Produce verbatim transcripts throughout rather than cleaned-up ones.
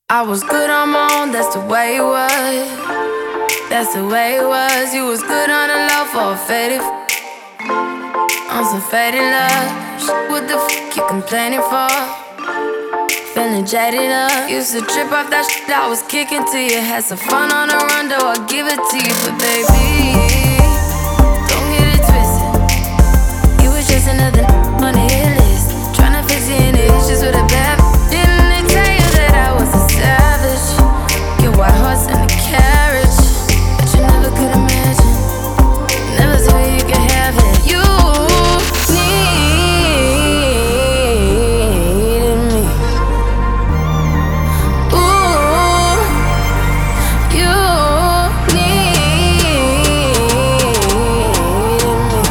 I was good on my own, that's the way it was. That's the way it was. You was good on the low for a faded f- on some faded love. What the f*** you complaining for? Feeling jaded up. Used to trip off that shit I was kicking to you. Had some fun on the run, though I give it to you. But baby, don't get it twisted. You was just another n- on the hit list. Tryna fix any issues with a bad b- Didn't they tell you that I was a savage? Get white horse and a carriage, but you never could imagine. Never thought you could have it. You needed me. Ooh, you needed me.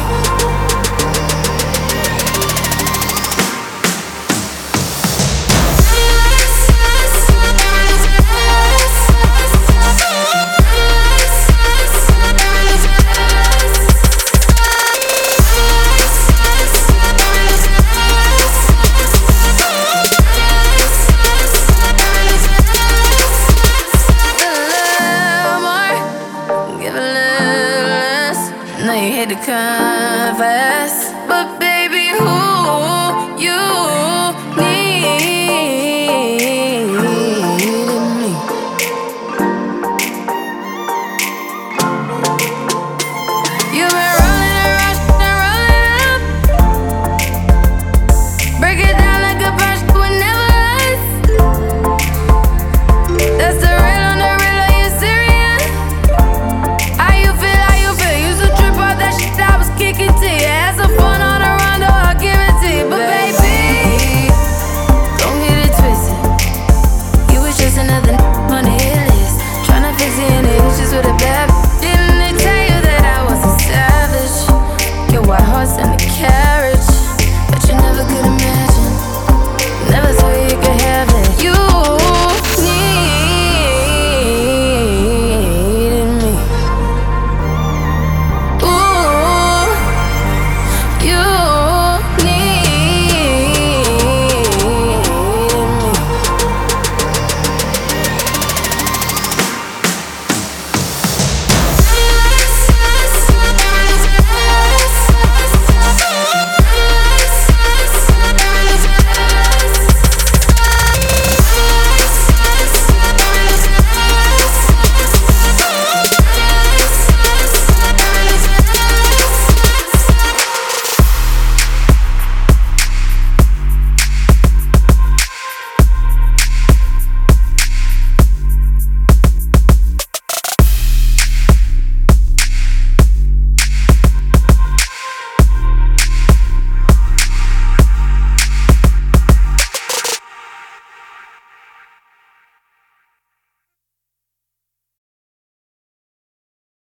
Give a little less. Know you hate to confess.